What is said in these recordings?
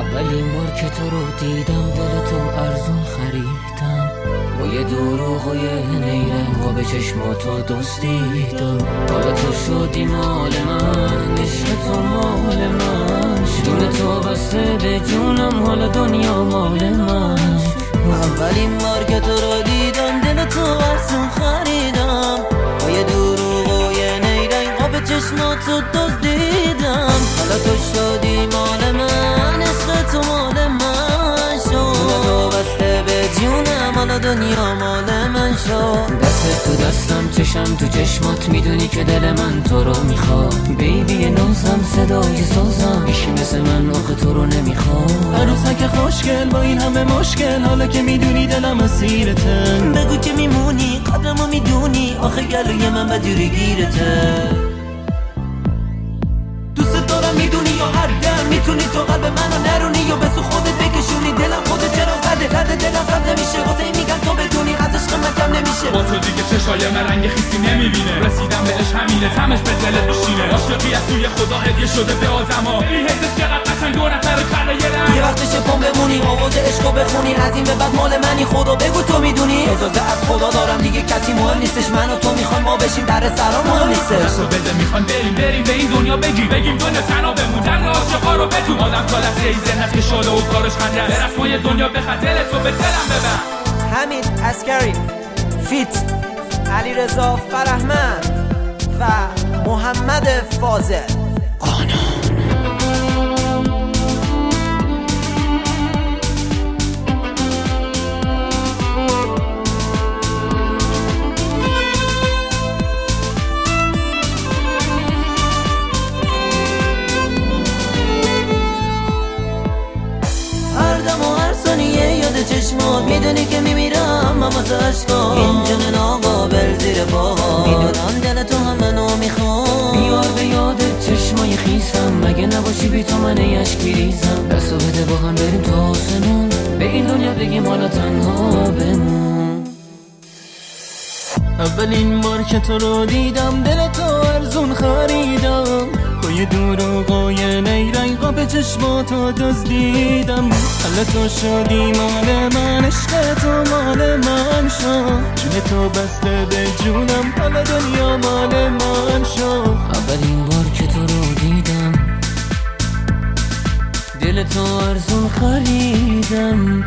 اولین بار که تو رو دیدم دل تو ارزون خریدم، با یه دروغ و یه نیرنگ و به چشماتو دزدیدم. حالا تو شدی مال من، عشق تو مال من، جون تو بسته به جونم، حالا دنیا مال من. اولین بار که تو رو دیدم دل تو ارزون خریدم، با یه دروغ و یه نیرنگ و به چشماتو دزدیدم. حالا تو شدی مال من، عشق تو مال من شد، تو بسته به جونم، حالا دنیا مال من شد. دست تو دستم، چشم تو چشمات، میدونی که دل من تو رو میخواد. بیبی نازم، صدای سازم، ایشی مثل من آخه تو رو نمیخواد. عروسک خوشگل با این همه مشکل، حالا که میدونی دلم اسیرته. بگو که میمونی، قدرمو میدونی، آخه گلوی من بدجوری گیرته. دوست دارم میدونی یا هر دم میتونی تو قلب منو نرونی یا به سو خودت بکشونی. دلم خودت چرا زده دلم سرد نمیشه، واسه این میگن تو بدونی از عشق من کم نمیشه. با تو دیگه چشای من رنگ خیسی نمیبینه، رسیدم بهش همینه، تمش به دلت میشینه. عاشقی از سوی خدا هدیه شده به آدما، این حسش چقدر قشنگ دو نفر کرده یه رنگ. یه وقتشه پام بمونی، آواز عشقو بخونی، از این به بعد مال منی، خدا بگو تو میدونی. اجازه از خدا دارم دیگه کسی مهم نیستش، من و تو میخوایم ما بشیم در سرا مهم نیستش. دستو بده میخوان بریم به این دنیا بگیم دنیا تنها بمون، عاشقا رو بتون. آدم تا لحظه ای ذهنت که شاده و کارش خنده است، برس ما یه دنیا به خاطر تو به دلم ببن. حمید عسکری فیت علیرضا فرهمند و محمد فاضل. چشمات میدونی که میمیرم من واسه عشقا، این جنون ناقابل زیر پاها، میدونم دل تو هم منو میخواد. بیار به یادت چشمای خیسم، مگه نباشی بی تو من اشک میریزم. دستو بده با هم بریم تا آسمون، به این دنیا بگیم حالا تنها بمون. اولین بار که تو رو دیدم دل تو ارزون خریدم، با یه دروغ و یه نیرنگا به چشماتو دزدیدم. حالا تو شدی مال من، عشق تو مال من شد، جون تو بسته به جونم، حالا دنیا مال من شد. اولین بار که تو رو دیدم دل تو ارزون خریدم.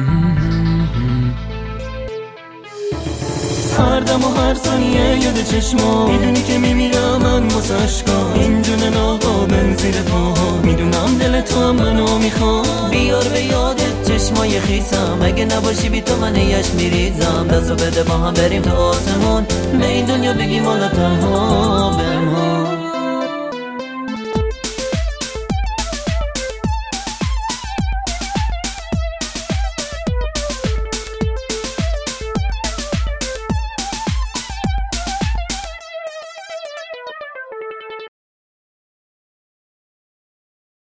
هر دم و هر ثانیه یاد چشما، میدونی که میمیرم من واسه عشقا، این جون ناقابل زیر پاها، میدونم دل تو منو میخواد. بیار به یادت چشمای خیسم، اگه نباشی بی تو من یش میریزم. دستو بده با هم بریم تا آسمون، به این دنیا بگیم حالا تنها بمون.